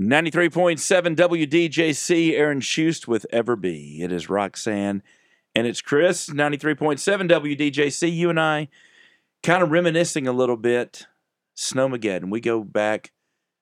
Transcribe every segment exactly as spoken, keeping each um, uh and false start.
ninety-three point seven W D J C, Aaron Schust with Ever Be. It is Roxanne and it's Chris, ninety-three point seven W D J C. You and I kind of reminiscing a little bit. Snowmageddon. We go back.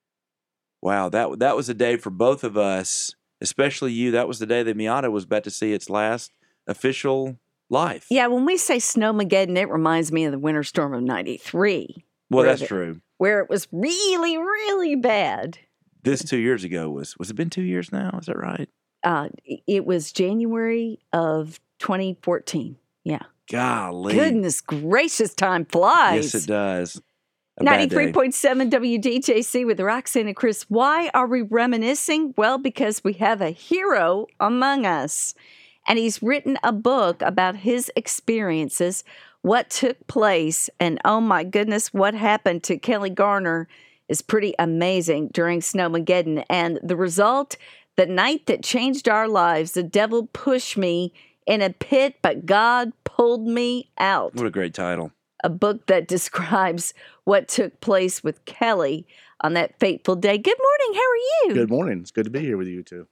Wow, that that was a day for both of us, especially you. That was the day that Miata was about to see its last official life. Yeah, when we say Snowmageddon, it reminds me of the winter storm of ninety-three. Well, that's it, true. Where it was really, really bad. This two years ago was, was it been two years now? Is that right? Uh, it was January of twenty fourteen. Yeah. Golly. Goodness gracious, time flies. Yes, it does. ninety-three point seven W D J C with Roxanne and Chris. Why are we reminiscing? Well, because we have a hero among us. And he's written a book about his experiences, what took place, and oh my goodness, what happened to Kelly Garner is pretty amazing during Snowmageddon. And the result, the night that changed our lives, the devil pushed me in a pit, but God pulled me out. What a great title. A book that describes what took place with Kelly on that fateful day. Good morning. How are you? Good morning. It's good to be here with you two.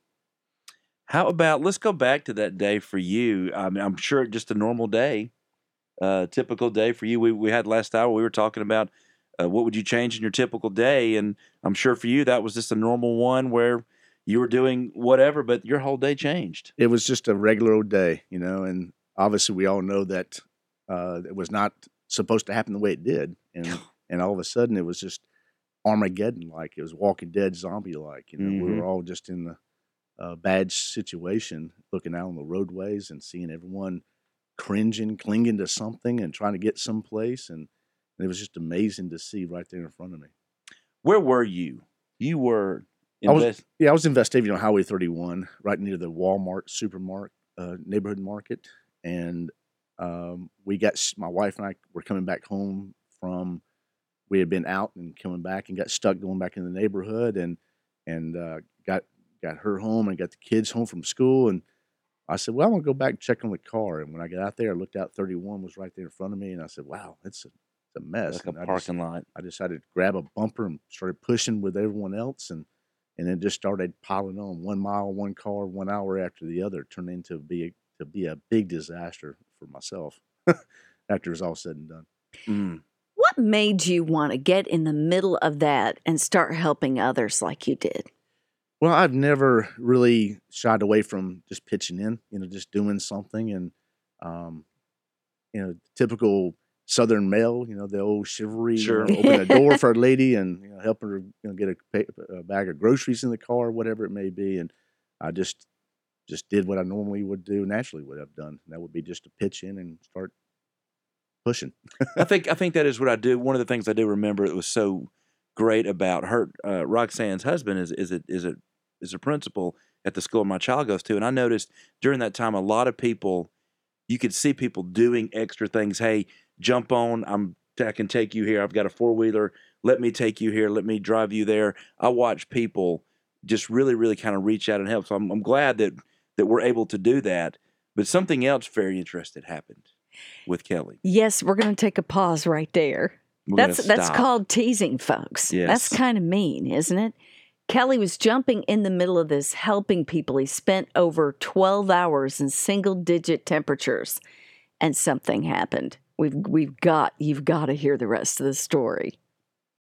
How about, let's go back to that day for you. I mean, I'm sure just a normal day, uh, typical day for you. We we had last hour, we were talking about uh, what would you change in your typical day. And I'm sure for you, that was just a normal one where you were doing whatever, but your whole day changed. It was just a regular old day, you know, and obviously we all know that uh, it was not supposed to happen the way it did. And and all of a sudden it was just Armageddon-like. It was Walking Dead zombie-like. You know, mm-hmm. We were all just in the uh, bad situation, looking out on the roadways and seeing everyone cringing, clinging to something and trying to get someplace. And, and it was just amazing to see right there in front of me. Where were you? You were... I was, yeah, I was in Vestavia on Highway thirty-one, right near the Walmart supermarket, uh, neighborhood market. And um, we got, my wife and I were coming back home from, we had been out and coming back and got stuck going back in the neighborhood and and uh, got got her home and got the kids home from school. And I said, well, I'm going to go back and check on the car. And when I got out there, I looked out, thirty-one was right there in front of me. And I said, wow, it's a, it's a mess. Like a and parking I just, lot. I decided to grab a bumper and started pushing with everyone else. And And it just started piling on, one mile, one car, one hour after the other. It turned into be a, to be a big disaster for myself after it was all said and done. Mm. What made you want to get in the middle of that and start helping others like you did? Well, I've never really shied away from just pitching in, you know, just doing something. And, um, you know, typical Southern male, you know, the old chivalry, sure. you know, open a door for a lady and you know, helping her you know, get a, pay, a bag of groceries in the car, whatever it may be. And I just just did what I normally would do, naturally would have done. And that would be just to pitch in and start pushing. I think I think that is what I do. One of the things I do remember that was so great about her, uh, Roxanne's husband is is a, is a is a principal at the school my child goes to, and I noticed during that time a lot of people, you could see people doing extra things. Hey, jump on! I'm I can take you here. I've got a four wheeler. Let me take you here. Let me drive you there. I watch people just really really kind of reach out and help. So I'm, I'm glad that that we're able to do that. But something else very interesting happened with Kelly. Yes, we're going to take a pause right there. We're that's that's called teasing, folks. Yes. That's kind of mean, isn't it? Kelly was jumping in the middle of this, helping people. He spent over twelve hours in single-digit temperatures, and something happened. We've we've got you've got to hear the rest of the story.